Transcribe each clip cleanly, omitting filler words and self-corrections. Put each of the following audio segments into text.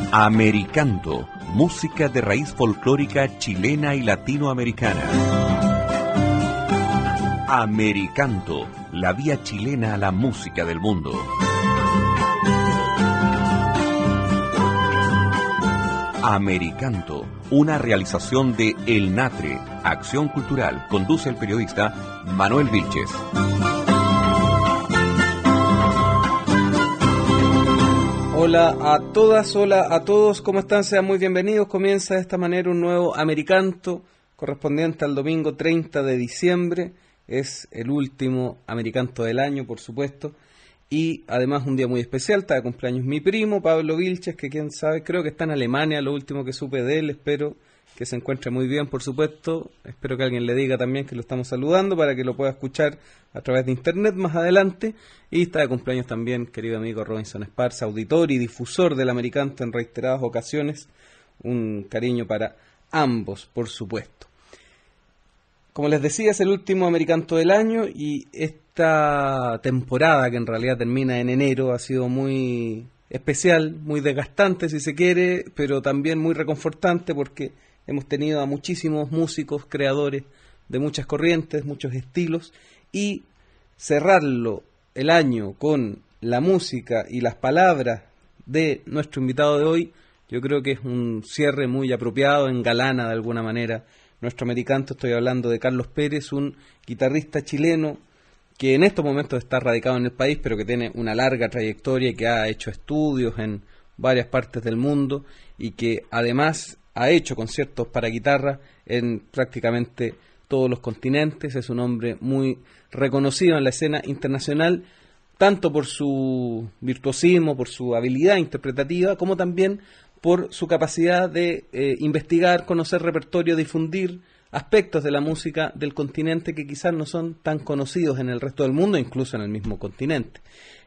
Americanto, música de raíz folclórica chilena y latinoamericana. Americanto, la vía chilena a la música del mundo. Americanto, una realización de El Natre, Acción Cultural. Conduce el periodista Manuel Vilches. Hola a todas, hola a todos, ¿cómo están? Sean muy bienvenidos. Comienza de esta manera un nuevo Americanto correspondiente al domingo 30 de diciembre. Es el último Americanto del año, por supuesto. Y además un día muy especial, está de cumpleaños mi primo, Pablo Vilches, que quién sabe, creo que está en Alemania, lo último que supe de él. Espero que se encuentre muy bien, por supuesto. Espero que alguien le diga también que lo estamos saludando para que lo pueda escuchar a través de internet más adelante. Y está de cumpleaños también, querido amigo Robinson Esparza, auditor y difusor del Americanto en reiteradas ocasiones. Un cariño para ambos, por supuesto. Como les decía, es el último Americanto del año y esta temporada, que en realidad termina en enero, ha sido muy especial, muy desgastante si se quiere, pero también muy reconfortante porque hemos tenido a muchísimos músicos, creadores de muchas corrientes, muchos estilos, y cerrarlo el año con la música y las palabras de nuestro invitado de hoy, yo creo que es un cierre muy apropiado, engalana de alguna manera nuestro Americanto. Estoy hablando de Carlos Pérez, un guitarrista chileno que en estos momentos está radicado en el país, pero que tiene una larga trayectoria y que ha hecho estudios en varias partes del mundo y que además ha hecho conciertos para guitarra en prácticamente todos los continentes. Es un hombre muy reconocido en la escena internacional, tanto por su virtuosismo, por su habilidad interpretativa, como también por su capacidad de investigar, conocer repertorio, difundir aspectos de la música del continente que quizás no son tan conocidos en el resto del mundo, incluso en el mismo continente.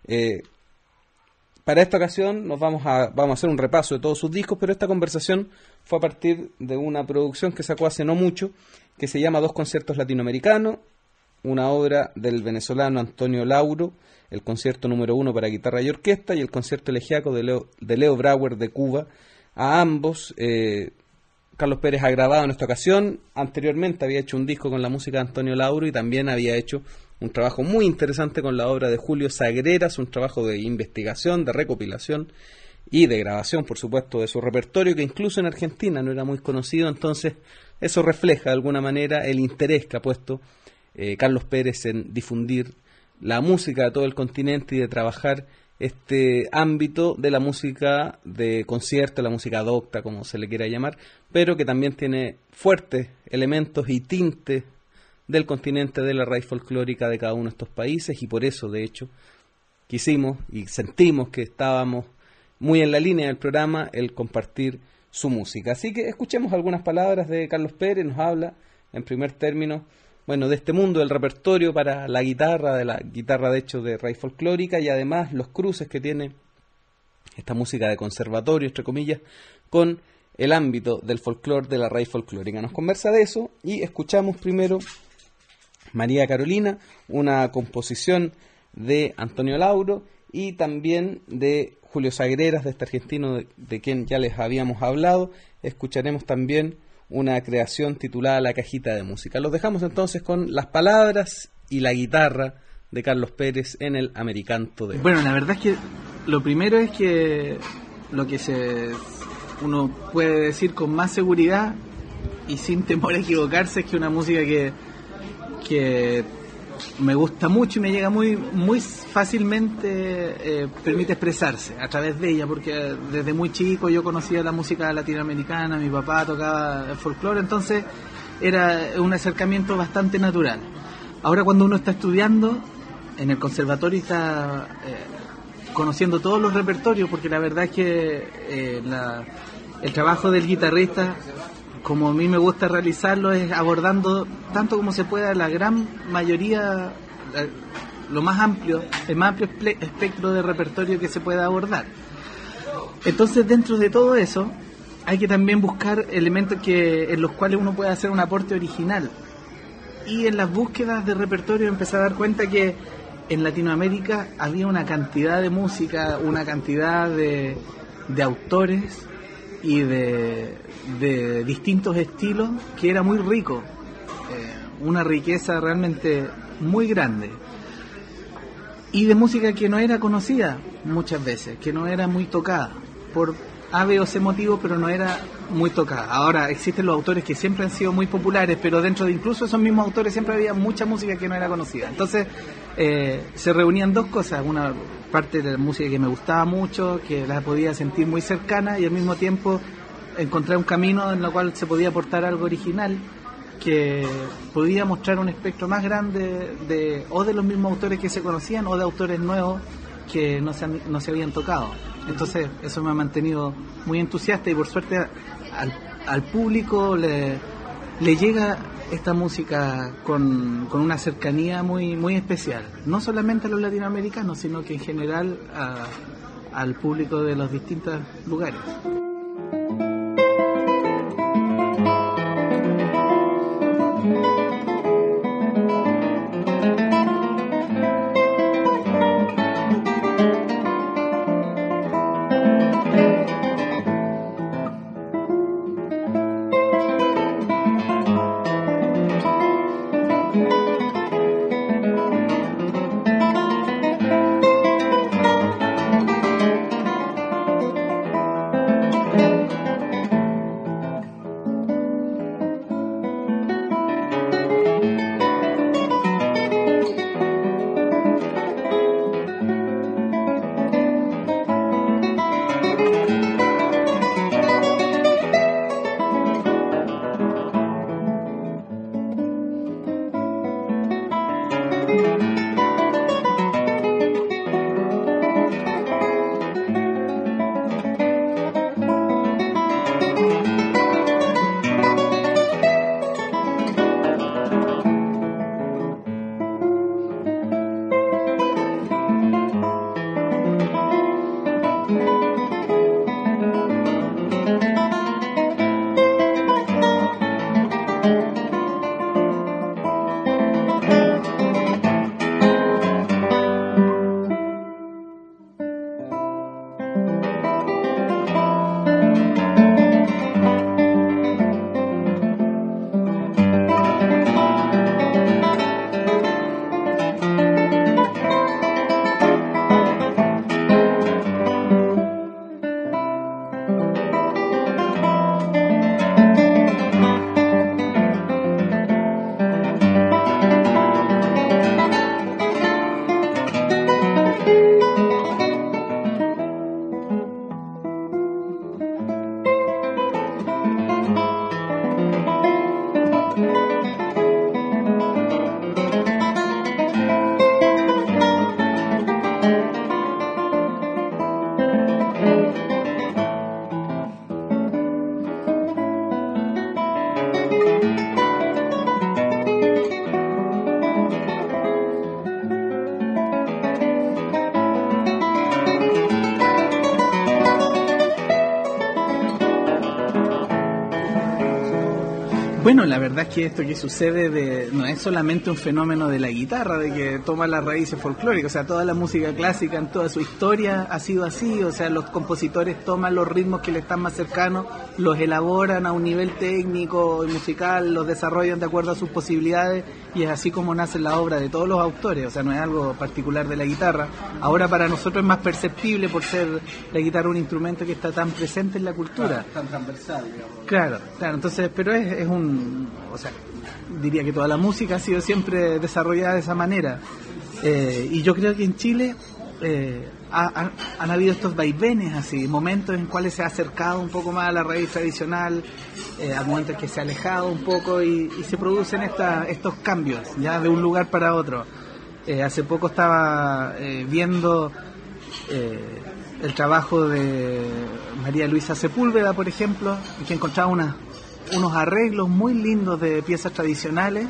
Para esta ocasión vamos a hacer un repaso de todos sus discos, pero esta conversación fue a partir de una producción que sacó hace no mucho, que se llama Dos conciertos latinoamericanos, una obra del venezolano Antonio Lauro, el concierto número 1 para guitarra y orquesta, y el concierto elegíaco de Leo Brauer de Cuba. A ambos, Carlos Pérez ha grabado en esta ocasión. Anteriormente había hecho un disco con la música de Antonio Lauro y también había hecho un trabajo muy interesante con la obra de Julio Sagreras, un trabajo de investigación, de recopilación y de grabación, por supuesto, de su repertorio, que incluso en Argentina no era muy conocido. Entonces eso refleja de alguna manera el interés que ha puesto Carlos Pérez en difundir la música de todo el continente y de trabajar este ámbito de la música de concierto, la música docta, como se le quiera llamar, pero que también tiene fuertes elementos y tintes del continente, de la raíz folclórica de cada uno de estos países, y por eso, de hecho, quisimos y sentimos que estábamos muy en la línea del programa el compartir su música. Así que escuchemos algunas palabras de Carlos Pérez. Nos habla, en primer término, de este mundo del repertorio para la guitarra, de la guitarra de hecho de raíz folclórica, y además los cruces que tiene esta música de conservatorio, entre comillas, con el ámbito del folclore, de la raíz folclórica. Nos conversa de eso y escuchamos primero María Carolina, una composición de Antonio Lauro y también de Julio Sagreras, de este argentino de quien ya les habíamos hablado. Escucharemos también una creación titulada La Cajita de Música. Los dejamos entonces con las palabras y la guitarra de Carlos Pérez en el Americanto de hoy. Bueno, la verdad es que lo primero es que lo que uno puede decir con más seguridad y sin temor a equivocarse es que una música que me gusta mucho y me llega muy fácilmente, permite expresarse a través de ella, porque desde muy chico yo conocía la música latinoamericana, mi papá tocaba el folclore, entonces era un acercamiento bastante natural. Ahora cuando uno está estudiando en el conservatorio y está conociendo todos los repertorios, porque la verdad es que el trabajo del guitarrista, como a mí me gusta realizarlo, es abordando tanto como se pueda la gran mayoría, el más amplio espectro de repertorio que se pueda abordar. Entonces, dentro de todo eso, hay que también buscar elementos en los cuales uno pueda hacer un aporte original. Y en las búsquedas de repertorio empecé a dar cuenta que en Latinoamérica había una cantidad de música, una cantidad de autores y de distintos estilos, que era muy rico, una riqueza realmente muy grande, y de música que no era conocida muchas veces, que no era muy tocada por A, B o C motivo, pero no era muy tocada. Ahora existen los autores que siempre han sido muy populares, pero dentro de incluso esos mismos autores siempre había mucha música que no era conocida. Entonces se reunían dos cosas: una parte de la música que me gustaba mucho, que la podía sentir muy cercana, y al mismo tiempo encontrar un camino en el cual se podía aportar algo original que podía mostrar un espectro más grande o de los mismos autores que se conocían o de autores nuevos que no se habían tocado. Entonces eso me ha mantenido muy entusiasta, y por suerte al público le llega esta música con una cercanía muy, muy especial, no solamente a los latinoamericanos, sino que en general al público de los distintos lugares. Bueno, la verdad es que esto que sucede no es solamente un fenómeno de la guitarra, de que toma las raíces folclóricas, o sea, toda la música clásica en toda su historia ha sido así, o sea, los compositores toman los ritmos que le están más cercanos, los elaboran a un nivel técnico y musical, los desarrollan de acuerdo a sus posibilidades, y es así como nace la obra de todos los autores, o sea, no es algo particular de la guitarra. Ahora para nosotros es más perceptible por ser la guitarra un instrumento que está tan presente en la cultura. Tan transversal, digamos. Claro, entonces, pero es o sea, diría que toda la música ha sido siempre desarrollada de esa manera, y yo creo que en Chile han habido estos vaivenes así, momentos en cuales se ha acercado un poco más a la raíz tradicional, a momentos que se ha alejado un poco, y se producen estos cambios ya de un lugar para otro. Hace poco estaba viendo el trabajo de María Luisa Sepúlveda, por ejemplo, que encontraba unos arreglos muy lindos de piezas tradicionales,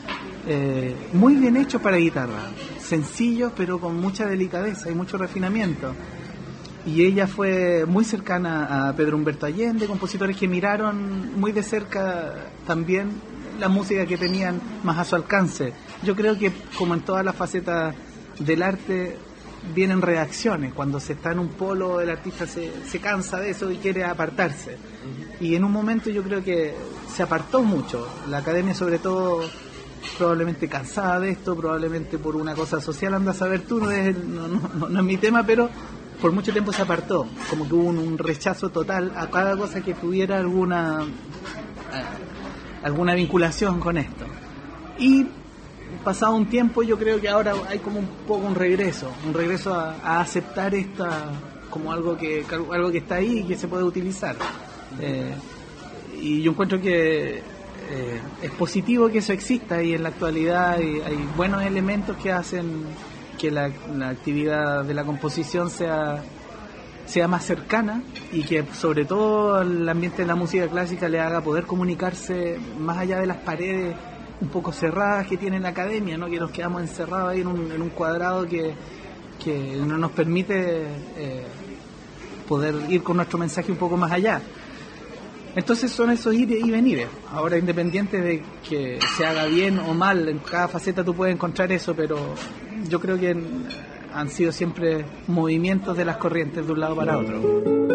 muy bien hechos para guitarra, sencillos pero con mucha delicadeza y mucho refinamiento. Y ella fue muy cercana a Pedro Humberto Allende, compositores que miraron muy de cerca también la música que tenían más a su alcance. Yo creo que, como en todas las facetas del arte, vienen reacciones. Cuando se está en un polo, el artista se cansa de eso y quiere apartarse. Y en un momento yo creo que se apartó mucho. La academia, sobre todo, probablemente cansada de esto, probablemente por una cosa social, anda a saber tú, no es mi tema, pero por mucho tiempo se apartó. Como que hubo un rechazo total a cada cosa que tuviera alguna vinculación con esto. Y pasado un tiempo, yo creo que ahora hay como un poco un regreso a aceptar esta como algo que está ahí y que se puede utilizar. Y yo encuentro que es positivo que eso exista, y en la actualidad hay buenos elementos que hacen que la actividad de la composición sea más cercana, y que sobre todo el ambiente de la música clásica le haga poder comunicarse más allá de las paredes un poco cerradas que tiene la academia, ¿no? Que nos quedamos encerrados ahí en un cuadrado que no nos permite poder ir con nuestro mensaje un poco más allá. Entonces son esos ir y venires. Ahora, independiente de que se haga bien o mal, en cada faceta tú puedes encontrar eso, pero yo creo que han sido siempre movimientos de las corrientes de un lado para otro.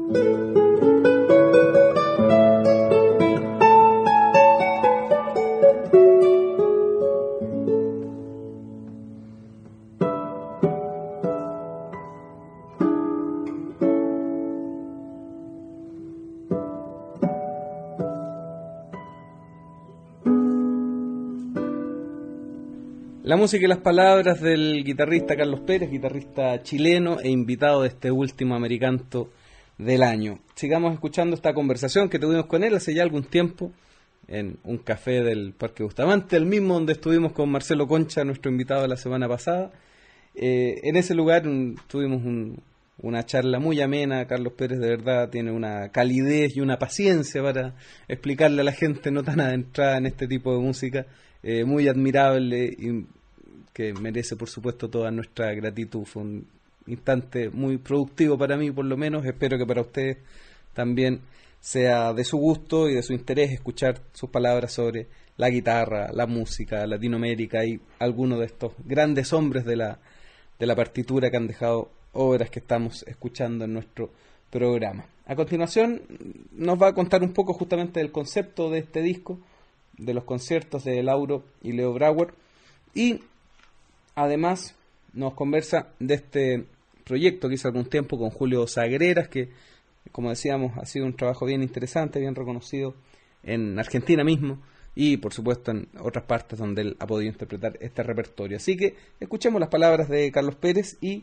La música y las palabras del guitarrista Carlos Pérez, guitarrista chileno e invitado de este último Americanto del año. Sigamos escuchando esta conversación que tuvimos con él hace ya algún tiempo en un café del Parque Bustamante, el mismo donde estuvimos con Marcelo Concha, nuestro invitado de la semana pasada. En ese lugar tuvimos una charla muy amena. Carlos Pérez de verdad tiene una calidez y una paciencia para explicarle a la gente no tan adentrada en este tipo de música, muy admirable y que merece por supuesto toda nuestra gratitud. Fue un instante muy productivo para mí, por lo menos. Espero que para ustedes también sea de su gusto y de su interés escuchar sus palabras sobre la guitarra, la música, Latinoamérica y algunos de estos grandes hombres de la partitura que han dejado obras que estamos escuchando en nuestro programa. A continuación nos va a contar un poco justamente del concepto de este disco, de los conciertos de Lauro y Leo Brauer, y además nos conversa de este proyecto que hizo algún tiempo con Julio Sagreras, que como decíamos ha sido un trabajo bien interesante, bien reconocido en Argentina mismo y por supuesto en otras partes donde él ha podido interpretar este repertorio. Así que escuchemos las palabras de Carlos Pérez y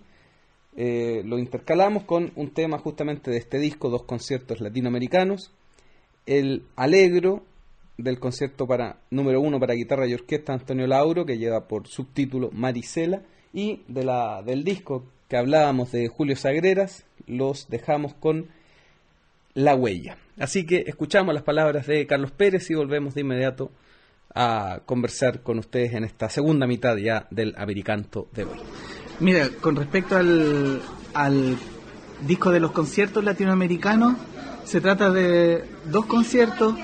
lo intercalamos con un tema justamente de este disco, dos conciertos latinoamericanos, el Alegro del concierto número 1 para guitarra y orquesta Antonio Lauro, que lleva por subtítulo Marisela, y del disco que hablábamos de Julio Sagreras, los dejamos con La Huella. Así que escuchamos las palabras de Carlos Pérez y volvemos de inmediato a conversar con ustedes en esta segunda mitad ya del Americanto de hoy. Mira, con respecto al disco de los conciertos latinoamericanos, se trata de dos conciertos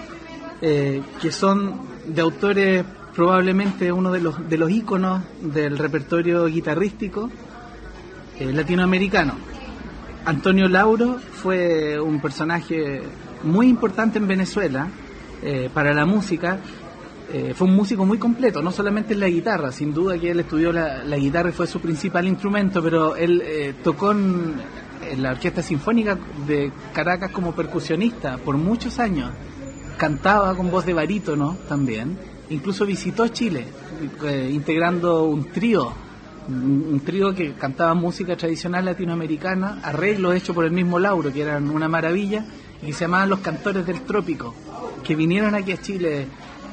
que son de autores probablemente uno de los íconos del repertorio guitarrístico latinoamericano. Antonio Lauro fue un personaje muy importante en Venezuela para la música. Fue un músico muy completo, no solamente en la guitarra, sin duda que él estudió la guitarra y fue su principal instrumento, pero él tocó en la Orquesta Sinfónica de Caracas como percusionista por muchos años. Cantaba con voz de barítono también, incluso visitó Chile integrando un trío que cantaba música tradicional latinoamericana, arreglos hechos por el mismo Lauro, que eran una maravilla, y que se llamaban Los Cantores del Trópico, que vinieron aquí a Chile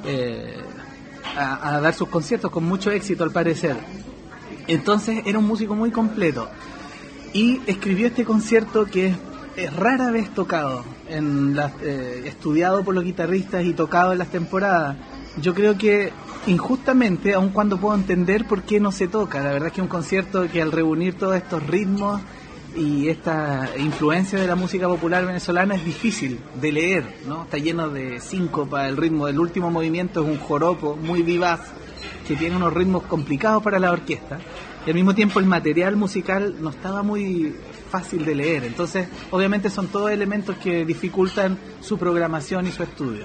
a dar sus conciertos con mucho éxito al parecer. Entonces era un músico muy completo y escribió este concierto que es rara vez tocado, estudiado por los guitarristas y tocado en las temporadas. Yo creo que injustamente, aun cuando puedo entender por qué no se toca. La verdad es que es un concierto que al reunir todos estos ritmos y esta influencia de la música popular venezolana es difícil de leer, ¿no? Está lleno de síncopa, el ritmo del último movimiento es un joropo muy vivaz que tiene unos ritmos complicados para la orquesta y al mismo tiempo el material musical no estaba muy fácil de leer, entonces obviamente son todos elementos que dificultan su programación y su estudio.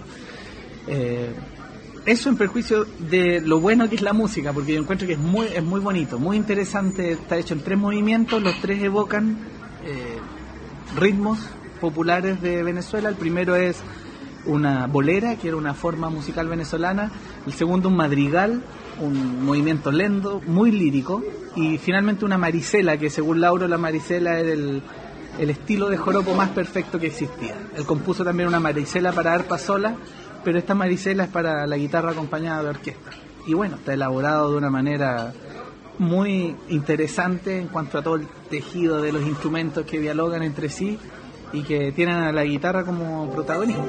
Eso en perjuicio de lo bueno que es la música, porque yo encuentro que es muy bonito, muy interesante, está hecho en 3 movimientos, los 3 evocan ritmos populares de Venezuela. El primero es una bolera, que era una forma musical venezolana, el segundo un madrigal, un movimiento lento, muy lírico, y finalmente una marisela, que según Lauro la marisela era el estilo de joropo más perfecto que existía. Él compuso también una marisela para arpa sola, pero esta marisela es para la guitarra acompañada de orquesta. Y bueno, está elaborado de una manera muy interesante en cuanto a todo el tejido de los instrumentos que dialogan entre sí y que tienen a la guitarra como protagonista.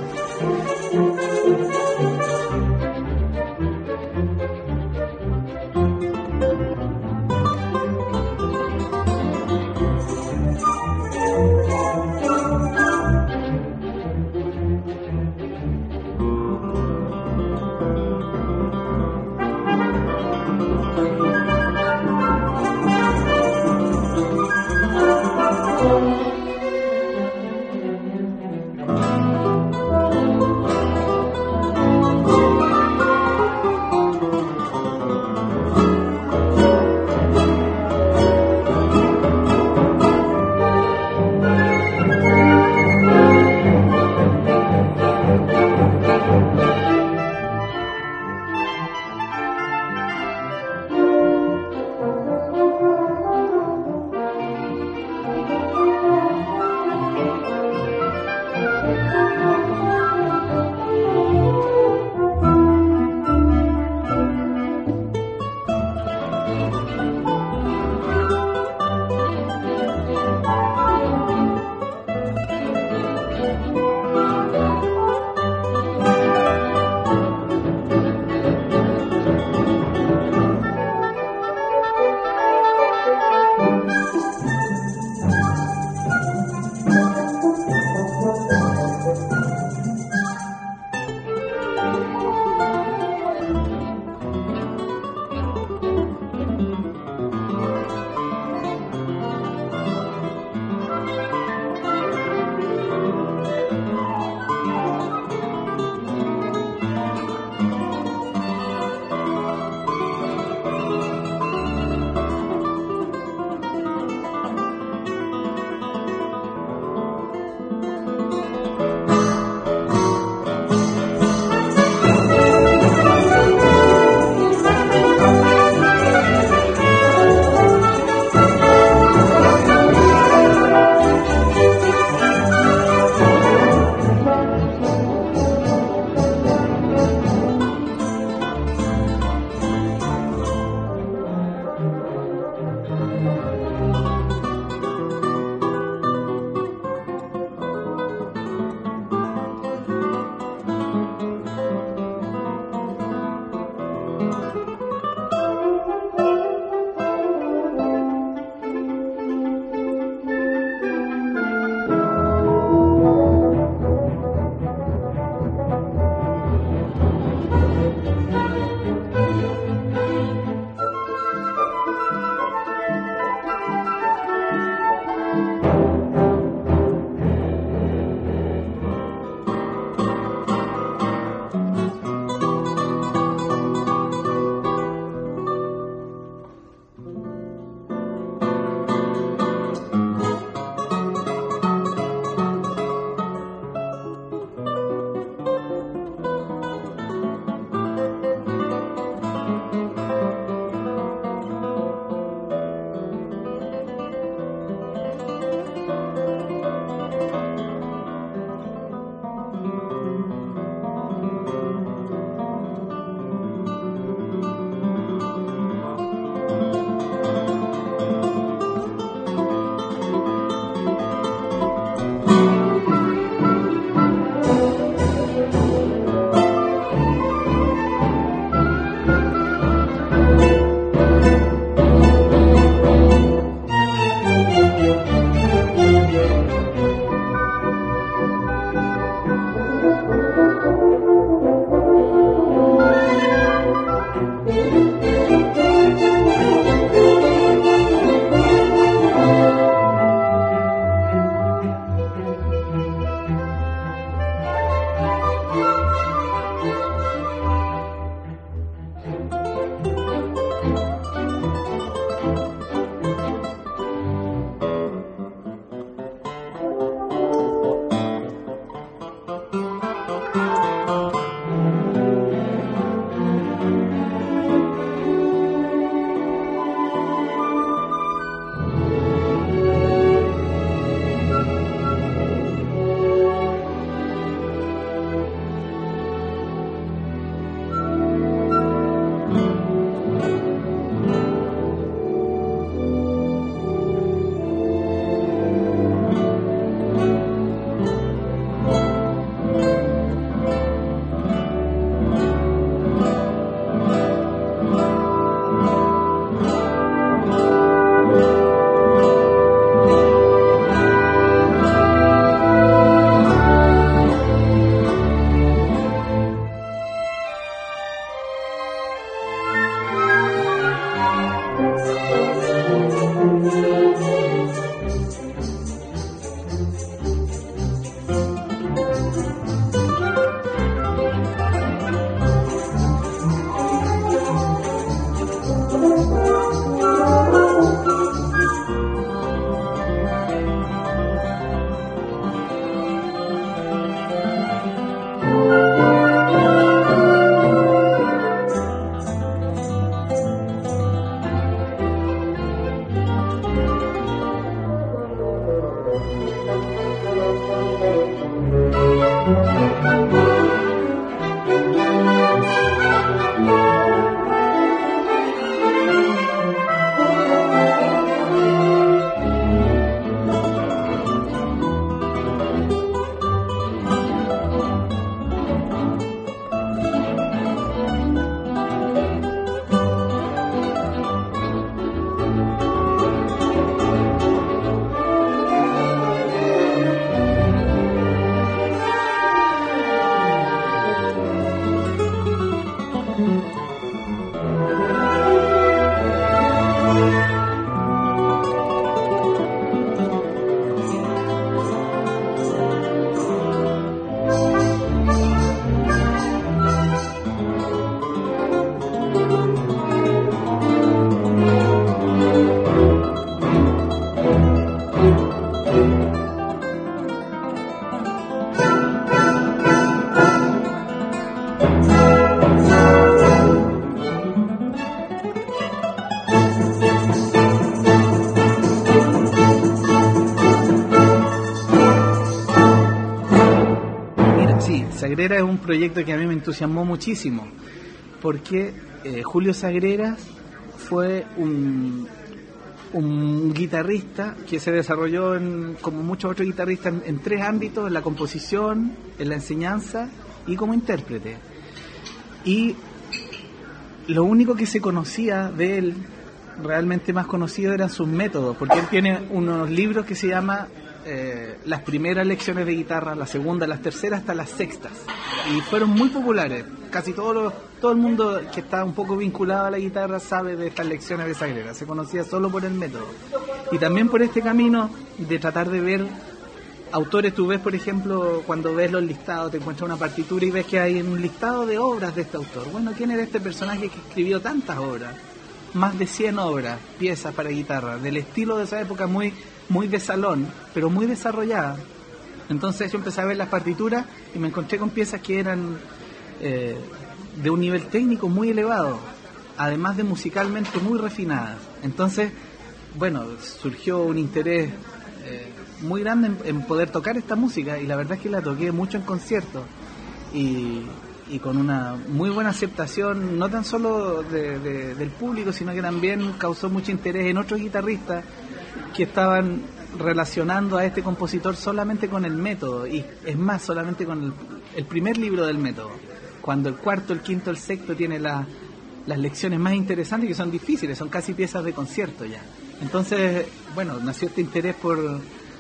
Sagreras es un proyecto que a mí me entusiasmó muchísimo, porque Julio Sagreras fue un guitarrista que se desarrolló, como muchos otros guitarristas, en 3 ámbitos: en la composición, en la enseñanza y como intérprete. Y lo único que se conocía de él, realmente más conocido, eran sus métodos, porque él tiene unos libros que se llama las primeras lecciones de guitarra, las segundas, las terceras, hasta las sextas, y fueron muy populares. Casi todo el mundo que está un poco vinculado a la guitarra sabe de estas lecciones de Sagreras. Se conocía solo por el método, y también por este camino de tratar de ver autores. Tú ves, por ejemplo, cuando ves los listados, te encuentras una partitura y ves que hay un listado de obras de este autor. Bueno, ¿quién era este personaje que escribió tantas obras? Más de 100 obras, piezas para guitarra, del estilo de esa época, muy de salón, pero muy desarrollada. Entonces yo empecé a ver las partituras y me encontré con piezas que eran de un nivel técnico muy elevado, además de musicalmente muy refinadas. Entonces, bueno, surgió un interés muy grande en poder tocar esta música, y la verdad es que la toqué mucho en conciertos y con una muy buena aceptación, no tan solo del público, sino que también causó mucho interés en otros guitarristas que estaban relacionando a este compositor solamente con el método, y es más, solamente con el primer libro del método, cuando el cuarto, el quinto, el sexto tiene las lecciones más interesantes, que son difíciles, son casi piezas de concierto ya. Entonces, bueno, nació este interés por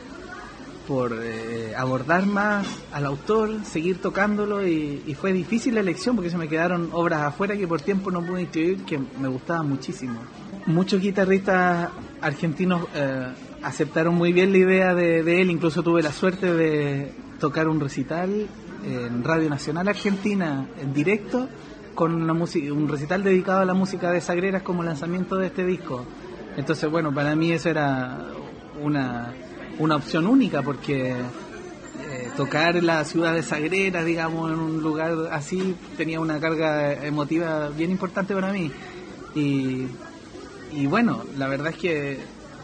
abordar más al autor, seguir tocándolo, y fue difícil la elección porque se me quedaron obras afuera que por tiempo no pude incluir, que me gustaban muchísimo. Muchos guitarristas argentinos aceptaron muy bien la idea de él. Incluso tuve la suerte de tocar un recital en Radio Nacional Argentina en directo, con un recital dedicado a la música de Sagreras como lanzamiento de este disco. Entonces, bueno, para mí eso era una opción única, porque tocar en la ciudad de Sagreras, digamos, en un lugar así, tenía una carga emotiva bien importante para mí. Y bueno, la verdad es que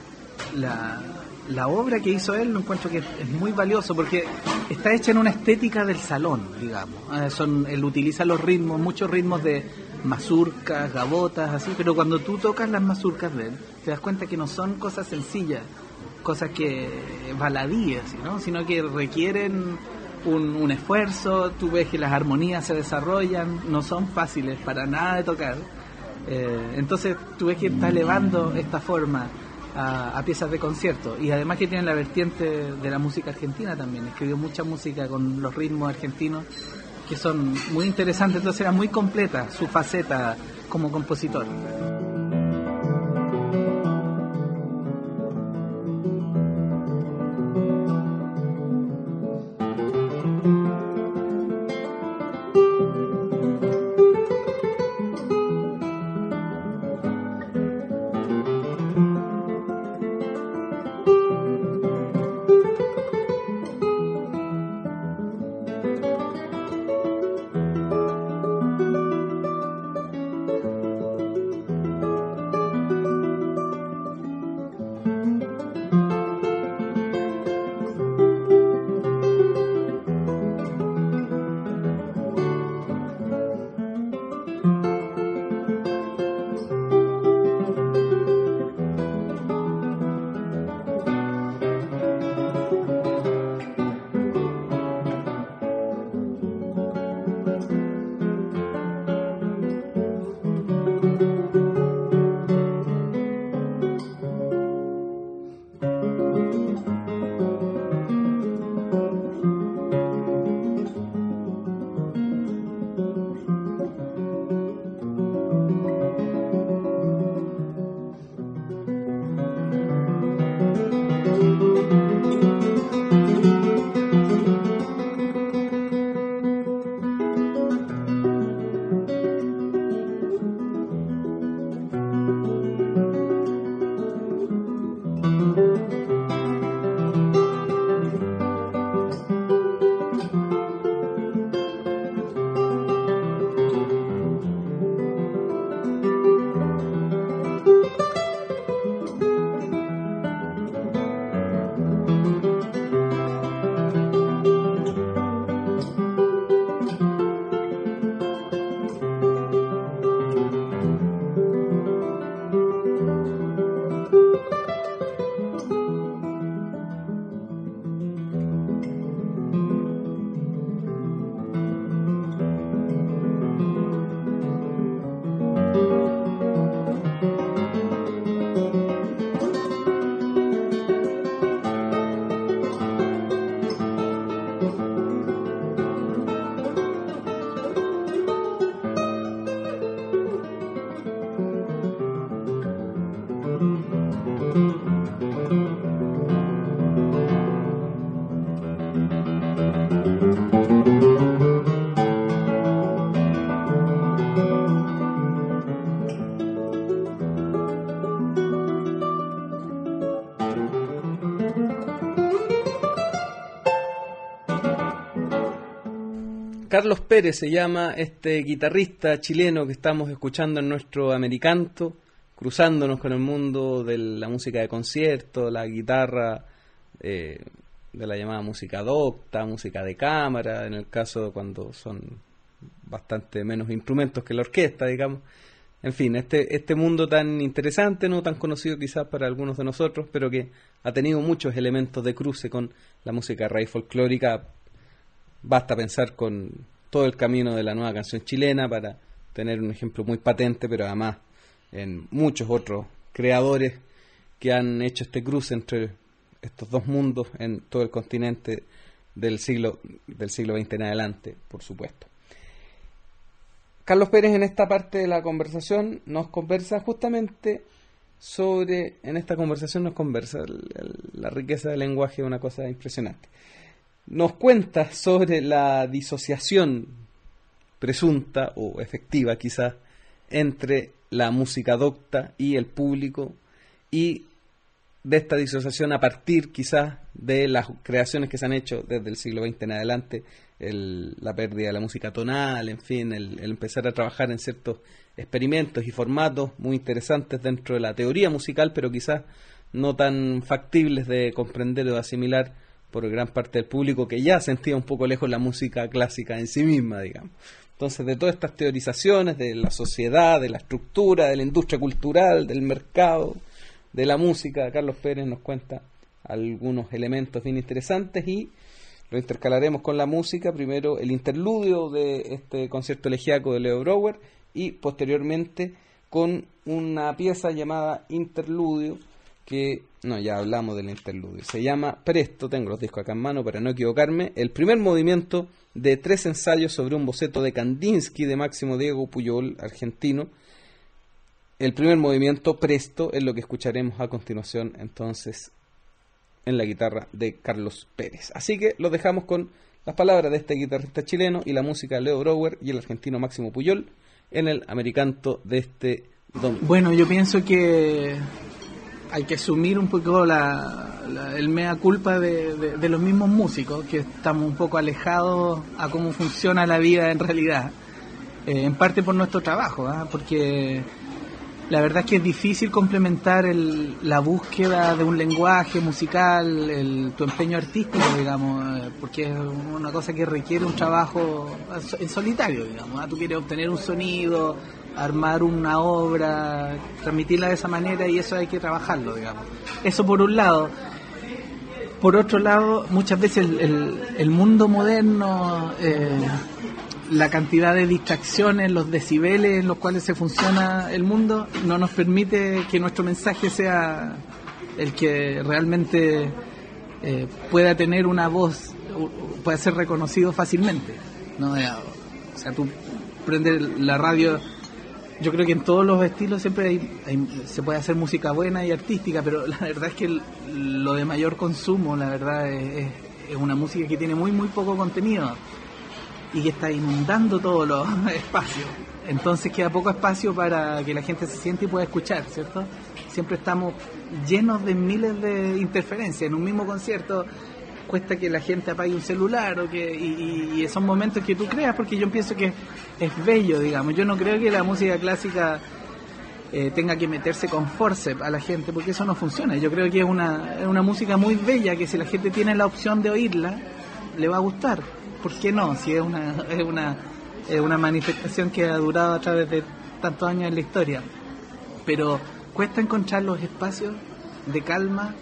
la obra que hizo él, lo encuentro que es muy valioso, porque está hecha en una estética del salón, digamos. Él utiliza los ritmos, muchos ritmos de mazurcas, gavotas, así, pero cuando tú tocas las mazurcas de él, te das cuenta que no son cosas sencillas, cosas que baladíes, ¿no? Sino que requieren un esfuerzo. Tú ves que las armonías se desarrollan, no son fáciles para nada de tocar. Entonces tú ves que está elevando esta forma a piezas de concierto, y además que tiene la vertiente de la música argentina también. Escribió mucha música con los ritmos argentinos que son muy interesantes. Entonces era muy completa su faceta como compositor. Carlos Pérez se llama este guitarrista chileno que estamos escuchando en nuestro Americanto, cruzándonos con el mundo de la música de concierto, la guitarra, de la llamada música docta, música de cámara, en el caso cuando son bastante menos instrumentos que la orquesta, digamos. En fin, este mundo tan interesante, no tan conocido quizás para algunos de nosotros, pero que ha tenido muchos elementos de cruce con la música raíz folclórica. Basta pensar con todo el camino de la nueva canción chilena para tener un ejemplo muy patente, pero además en muchos otros creadores que han hecho este cruce entre estos dos mundos en todo el continente del siglo XX en adelante, por supuesto. Carlos Pérez en esta parte de la conversación nos conversa justamente sobre, la riqueza del lenguaje, una cosa impresionante. Nos cuenta sobre la disociación presunta o efectiva quizás entre la música docta y el público, y de esta disociación a partir quizás de las creaciones que se han hecho desde el siglo XX en adelante, la pérdida de la música tonal, en fin, el empezar a trabajar en ciertos experimentos y formatos muy interesantes dentro de la teoría musical, pero quizás no tan factibles de comprender o de asimilar por gran parte del público que ya sentía un poco lejos la música clásica en sí misma, digamos. Entonces, de todas estas teorizaciones de la sociedad, de la estructura, de la industria cultural, del mercado, de la música, Carlos Pérez nos cuenta algunos elementos bien interesantes y lo intercalaremos con la música. Primero el interludio de este concierto elegíaco de Leo Brouwer y posteriormente con una pieza llamada Interludio, que ya hablamos del interludio. Se llama Presto, tengo los discos acá en mano para no equivocarme, el primer movimiento de 3 ensayos sobre un boceto de Kandinsky de Máximo Diego Puyol, argentino. El primer movimiento, Presto, es lo que escucharemos a continuación entonces en la guitarra de Carlos Pérez. Así que los dejamos con las palabras de este guitarrista chileno y la música de Leo Brouwer y el argentino Máximo Puyol en el Americanto de este domingo. Bueno, yo pienso que hay que asumir un poco el mea culpa de los mismos músicos, que estamos un poco alejados a cómo funciona la vida en realidad, en parte por nuestro trabajo, porque la verdad es que es difícil complementar la búsqueda de un lenguaje musical, tu empeño artístico, digamos, porque es una cosa que requiere un trabajo en solitario, digamos. Tú quieres obtener un sonido, armar una obra, transmitirla de esa manera, y eso hay que trabajarlo, digamos. Eso por un lado. Por otro lado, muchas veces el mundo moderno, la cantidad de distracciones, los decibeles en los cuales se funciona el mundo, no nos permite que nuestro mensaje sea el que realmente pueda tener una voz, pueda ser reconocido fácilmente, ¿no? O sea, tú prendes la radio. Yo creo que en todos los estilos siempre se puede hacer música buena y artística, pero la verdad es que lo de mayor consumo, la verdad, es una música que tiene muy, muy poco contenido y que está inundando todos los espacios. Entonces queda poco espacio para que la gente se siente y pueda escuchar, ¿cierto? Siempre estamos llenos de miles de interferencias. En un mismo concierto cuesta que la gente apague un celular y son momentos que tú creas, porque yo pienso que es bello, digamos. Yo no creo que la música clásica tenga que meterse con forceps a la gente, porque eso no funciona. Yo creo que es una música muy bella, que si la gente tiene la opción de oírla, le va a gustar. ¿Por qué no? Si es una manifestación que ha durado a través de tantos años en la historia. Pero cuesta encontrar los espacios de calma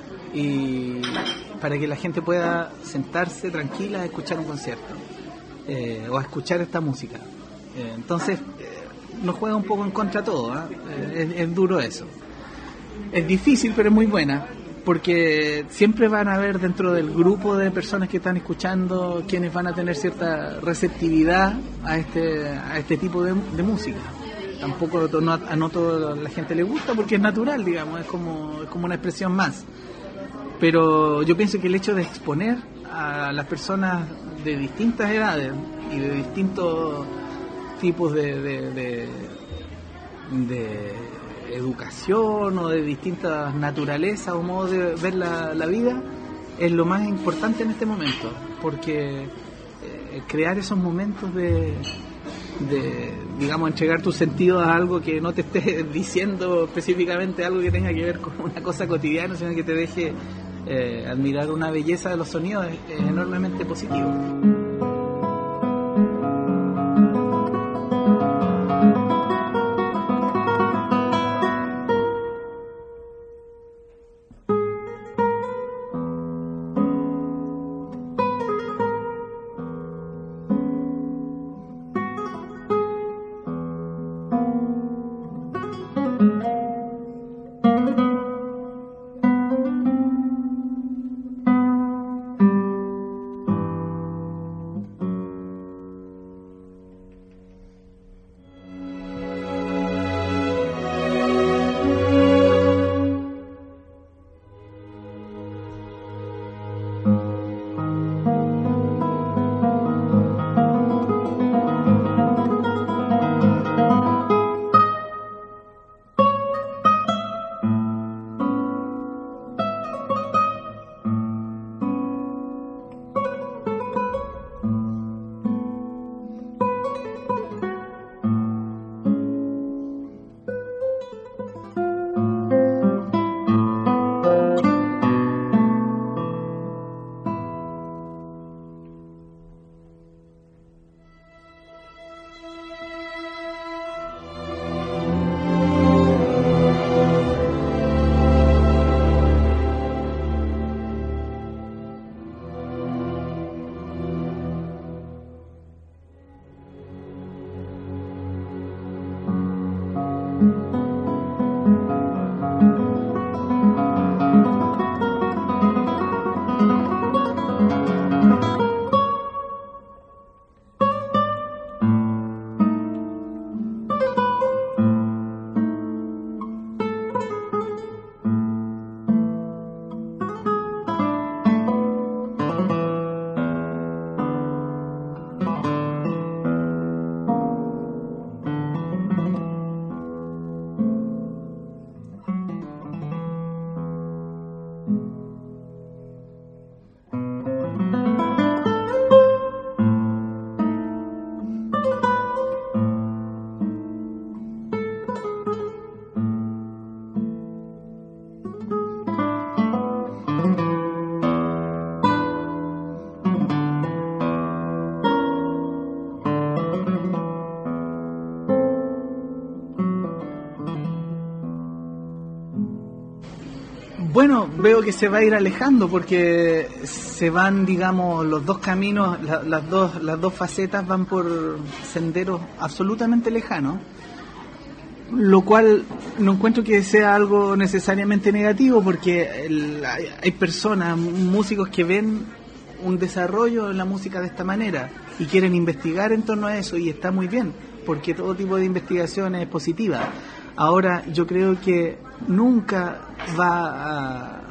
y para que la gente pueda sentarse tranquila a escuchar un concierto o a escuchar esta música. Entonces nos juega un poco en contra todo, es duro eso. Es difícil, pero es muy buena, porque siempre van a haber dentro del grupo de personas que están escuchando quienes van a tener cierta receptividad a este tipo de música. Tampoco a no toda la gente le gusta, porque es natural, digamos, es como una expresión más. Pero yo pienso que el hecho de exponer a las personas de distintas edades y de distintos tipos de educación o de distintas naturalezas o modos de ver la vida es lo más importante en este momento, porque crear esos momentos de digamos, entregar tus sentidos a algo que no te esté diciendo específicamente algo que tenga que ver con una cosa cotidiana, sino que te deje admirar una belleza de los sonidos es enormemente positivo. Bueno, veo que se va a ir alejando porque se van, digamos, los dos caminos, las dos facetas van por senderos absolutamente lejanos, lo cual no encuentro que sea algo necesariamente negativo, porque hay personas, músicos que ven un desarrollo en la música de esta manera y quieren investigar en torno a eso, y está muy bien, porque todo tipo de investigación es positiva. Ahora, yo creo que nunca va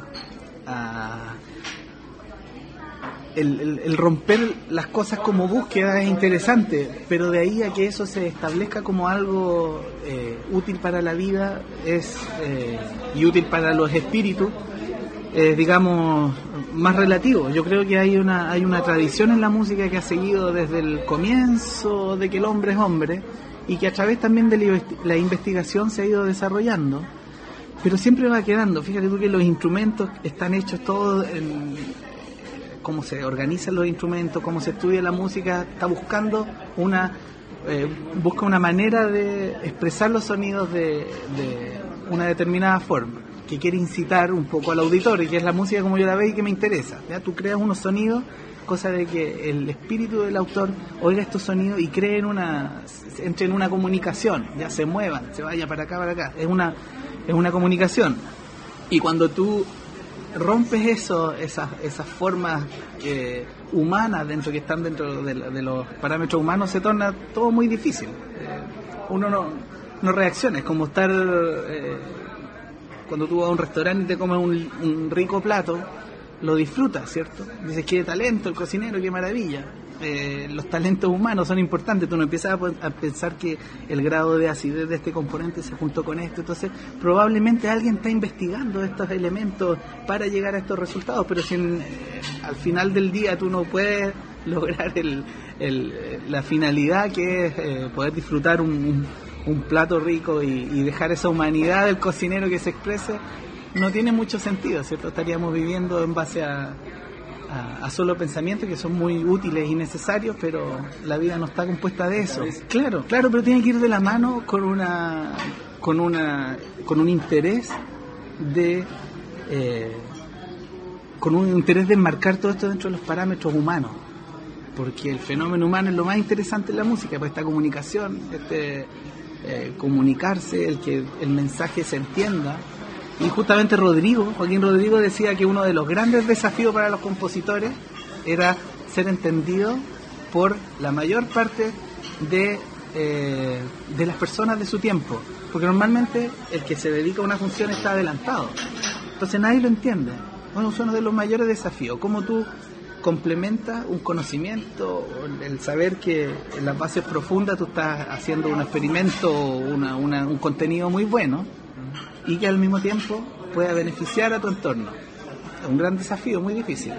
el romper las cosas como búsqueda es interesante, pero de ahí a que eso se establezca como algo útil para la vida y útil para los espíritus, digamos, más relativo. Yo creo que hay una tradición en la música que ha seguido desde el comienzo de que el hombre es hombre, y que a través también de la investigación se ha ido desarrollando, pero siempre va quedando. Fíjate tú que los instrumentos están hechos todos en cómo se organizan los instrumentos, cómo se estudia la música, está buscando busca una manera de expresar los sonidos de una determinada forma, que quiere incitar un poco al auditorio, que es la música como yo la veo y que me interesa. ¿Ya? Tú creas unos sonidos, cosa de que el espíritu del autor oiga estos sonidos y cree entre en una comunicación, ya se muevan, se vaya para acá, es una comunicación. Y cuando tú rompes esas formas humanas que están dentro de los parámetros humanos, se torna todo muy difícil. Uno no reacciona, es como estar cuando tú vas a un restaurante y te comes un rico plato, lo disfruta, ¿cierto? Dices, qué talento el cocinero, qué maravilla. Los talentos humanos son importantes. Tú no empiezas a pensar que el grado de acidez de este componente se juntó con esto. Entonces, probablemente alguien está investigando estos elementos para llegar a estos resultados, pero si al final del día tú no puedes lograr la finalidad que es poder disfrutar un plato rico y dejar esa humanidad del cocinero que se exprese, no tiene mucho sentido, ¿cierto? Estaríamos viviendo en base a solo pensamientos que son muy útiles y necesarios, pero la vida no está compuesta de eso. Claro, pero tiene que ir de la mano con un interés de enmarcar todo esto dentro de los parámetros humanos, porque el fenómeno humano es lo más interesante en la música, pues esta comunicación, comunicarse, el que el mensaje se entienda. Y justamente Joaquín Rodrigo decía que uno de los grandes desafíos para los compositores era ser entendido por la mayor parte de las personas de su tiempo, porque normalmente el que se dedica a una función está adelantado, entonces nadie lo entiende. Bueno, es uno de los mayores desafíos, cómo tú complementas un conocimiento, el saber que en las bases profundas tú estás haciendo un experimento, un contenido muy bueno, y que al mismo tiempo pueda beneficiar a tu entorno. Es un gran desafío, muy difícil.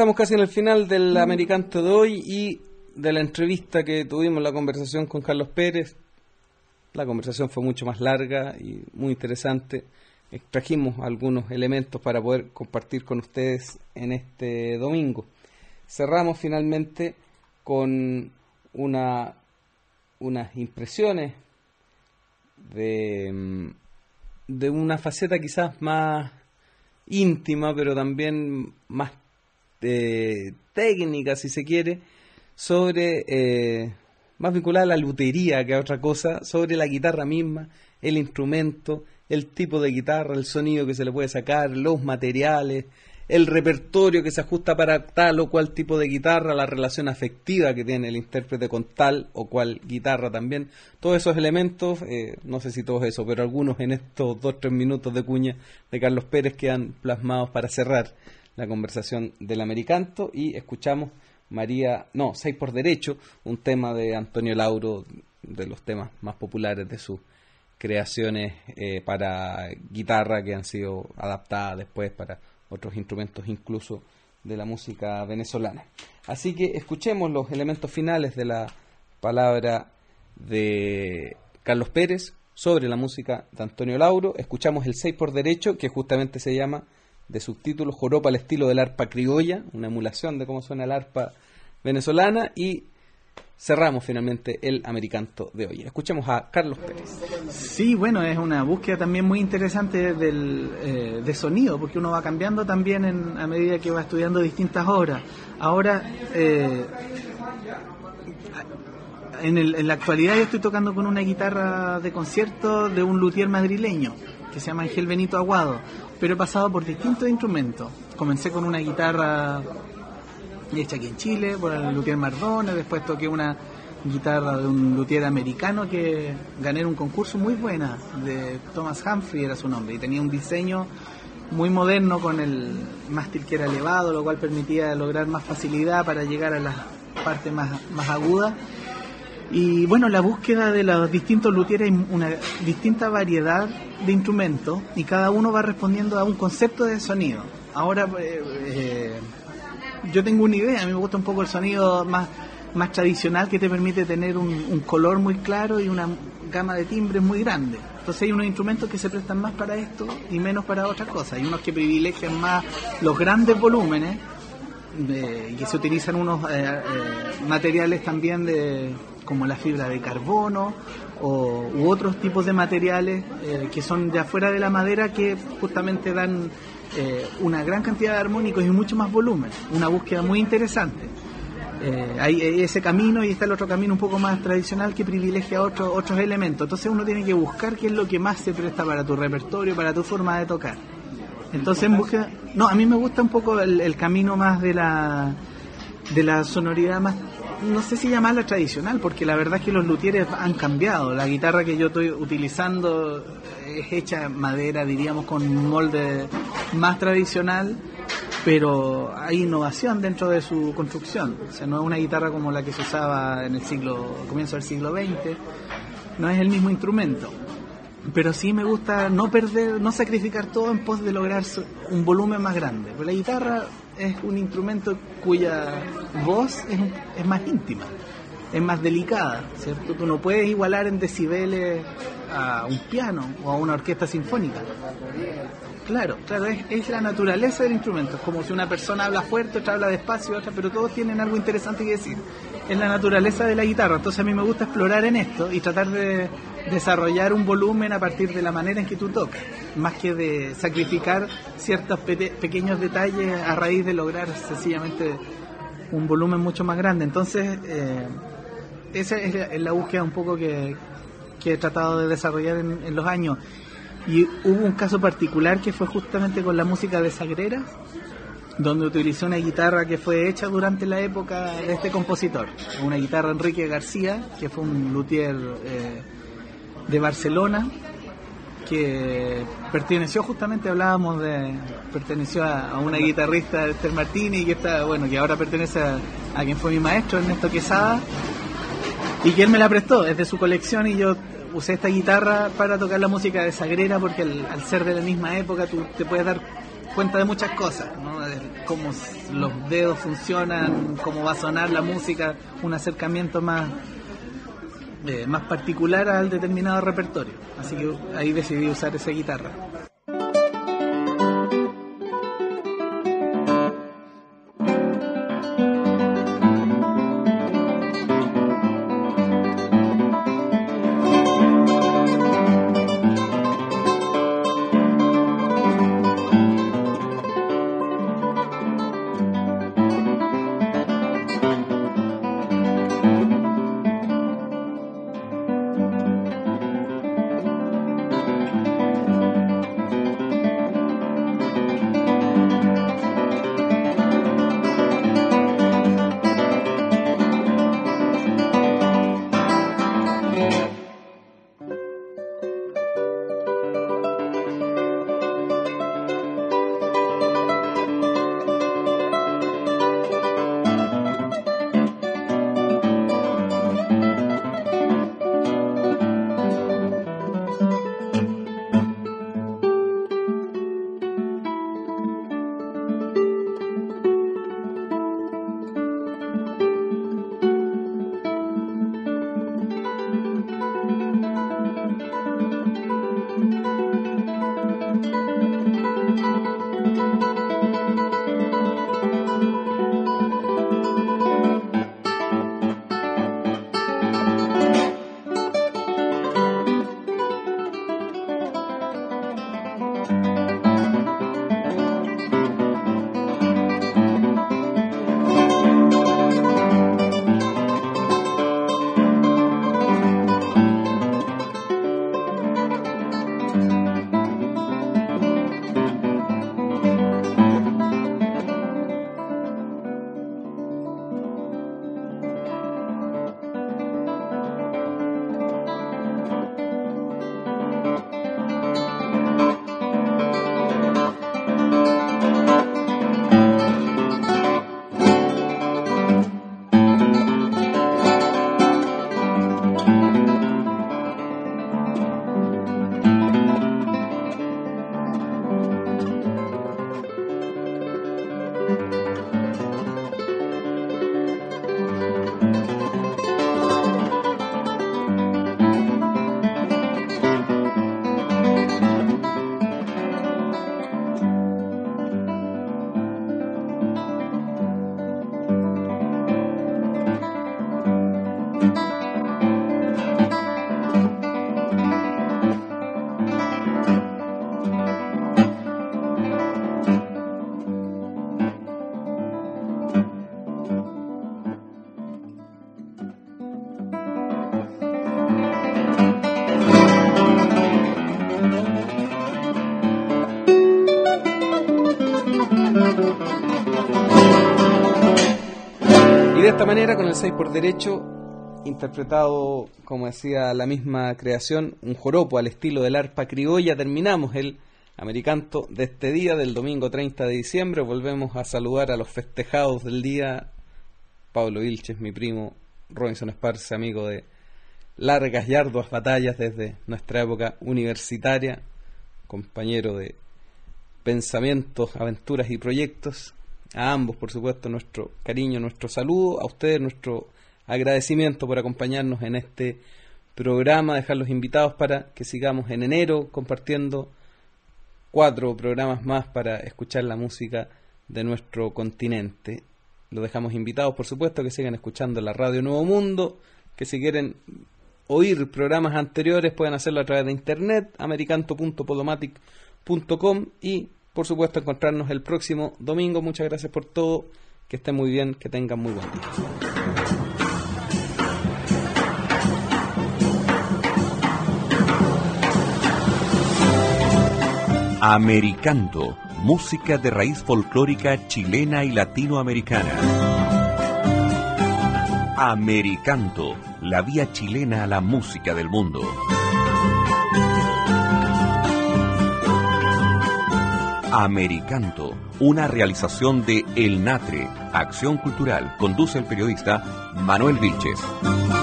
estamos casi en el final del Americanto de hoy y de la entrevista que tuvimos, la conversación con Carlos Pérez. La conversación fue mucho más larga y muy interesante. Extrajimos algunos elementos para poder compartir con ustedes en este domingo. Cerramos finalmente con unas impresiones de una faceta quizás más íntima, pero también más técnica, si se quiere, sobre más vinculada a la lutería que a otra cosa, sobre la guitarra misma, el instrumento, el tipo de guitarra, el sonido que se le puede sacar, los materiales, el repertorio que se ajusta para tal o cual tipo de guitarra, la relación afectiva que tiene el intérprete con tal o cual guitarra también. Todos esos elementos, no sé si todos esos, pero algunos en estos 2-3 minutos de cuña de Carlos Pérez quedan plasmados para cerrar la conversación del Americanto. Y escuchamos Seis por Derecho, un tema de Antonio Lauro, de los temas más populares de sus creaciones para guitarra, que han sido adaptadas después para otros instrumentos incluso de la música venezolana. Así que escuchemos los elementos finales de la palabra de Carlos Pérez sobre la música de Antonio Lauro. Escuchamos el 6 por Derecho, que justamente se llama, de subtítulo, Joropa al estilo del arpa criolla, una emulación de cómo suena el arpa venezolana, y cerramos finalmente el Americanto de hoy. Escuchemos a Carlos Pérez. Sí, bueno, es una búsqueda también muy interesante de sonido, porque uno va cambiando también a medida que va estudiando distintas obras. Ahora, en la actualidad yo estoy tocando con una guitarra de concierto de un luthier madrileño que se llama Ángel Benito Aguado, pero he pasado por distintos instrumentos. Comencé con una guitarra hecha aquí en Chile por el luthier Mardones, después toqué una guitarra de un luthier americano que gané en un concurso muy buena, de Thomas Humphrey era su nombre, y tenía un diseño muy moderno con el mástil que era elevado, lo cual permitía lograr más facilidad para llegar a las partes más agudas. Y bueno, la búsqueda de los distintos luthieres, hay una distinta variedad de instrumentos y cada uno va respondiendo a un concepto de sonido. Ahora yo tengo una idea, a mí me gusta un poco el sonido más tradicional, que te permite tener un color muy claro y una gama de timbres muy grande. Entonces hay unos instrumentos que se prestan más para esto y menos para otras cosas. Hay unos que privilegian más los grandes volúmenes, que se utilizan unos materiales también como la fibra de carbono u otros tipos de materiales que son ya fuera de la madera, que justamente dan una gran cantidad de armónicos y mucho más volumen. Una búsqueda muy interesante. Hay ese camino y está el otro camino un poco más tradicional que privilegia otros elementos. Entonces uno tiene que buscar qué es lo que más se presta para tu repertorio, para tu forma de tocar. Entonces en búsqueda... No, a mí me gusta un poco el camino más de la sonoridad más, no sé si llamarla tradicional, porque la verdad es que los luthieres han cambiado. La guitarra que yo estoy utilizando es hecha en madera, diríamos, con un molde más tradicional, pero hay innovación dentro de su construcción. O sea, no es una guitarra como la que se usaba en comienzo del siglo XX, no es el mismo instrumento. Pero sí me gusta no sacrificar todo en pos de lograr un volumen más grande. Pues la guitarra es un instrumento cuya voz es más íntima, es más delicada, ¿cierto? Tú no puedes igualar en decibeles a un piano o a una orquesta sinfónica. Claro, es la naturaleza del instrumento. Es como si una persona habla fuerte, otra habla despacio, otra, pero todos tienen algo interesante que decir. Es la naturaleza de la guitarra. Entonces a mí me gusta explorar en esto y tratar de desarrollar un volumen a partir de la manera en que tú tocas, más que de sacrificar ciertos pequeños detalles a raíz de lograr sencillamente un volumen mucho más grande. Entonces esa es la búsqueda un poco que he tratado de desarrollar en los años. Y hubo un caso particular que fue justamente con la música de Sagrera, donde utilicé una guitarra que fue hecha durante la época de este compositor, una guitarra Enrique García, que fue un luthier de Barcelona, que perteneció a una guitarrista, Esther Martini, que ahora pertenece a quien fue mi maestro, Ernesto Quesada, y que él me la prestó, es de su colección, y yo usé esta guitarra para tocar la música de Sagrera, porque al ser de la misma época tú te puedes dar cuenta de muchas cosas, ¿no? De cómo los dedos funcionan, cómo va a sonar la música, un acercamiento más particular al determinado repertorio. Así que ahí decidí usar esa guitarra. Y de esta manera, con el 6 por derecho, interpretado, como decía la misma creación, un joropo al estilo del arpa criolla, terminamos el Americanto de este día, del domingo 30 de diciembre. Volvemos a saludar a los festejados del día. Pablo Vilches, mi primo, Robinson Esparza, amigo de largas y arduas batallas desde nuestra época universitaria, compañero de pensamientos, aventuras y proyectos. A ambos, por supuesto, nuestro cariño, nuestro saludo. A ustedes, nuestro agradecimiento por acompañarnos en este programa. Dejarlos invitados para que sigamos en enero compartiendo 4 programas más para escuchar la música de nuestro continente. Los dejamos invitados, por supuesto, que sigan escuchando la Radio Nuevo Mundo, que si quieren oír programas anteriores pueden hacerlo a través de internet, americanto.podomatic.com, y por supuesto encontrarnos el próximo domingo. Muchas gracias por todo, que estén muy bien, que tengan muy buen día. Americanto, música de raíz folclórica chilena y latinoamericana. Americanto, la vía chilena a la música del mundo. Americanto, una realización de El Natre, Acción Cultural. Conduce el periodista Manuel Vilches.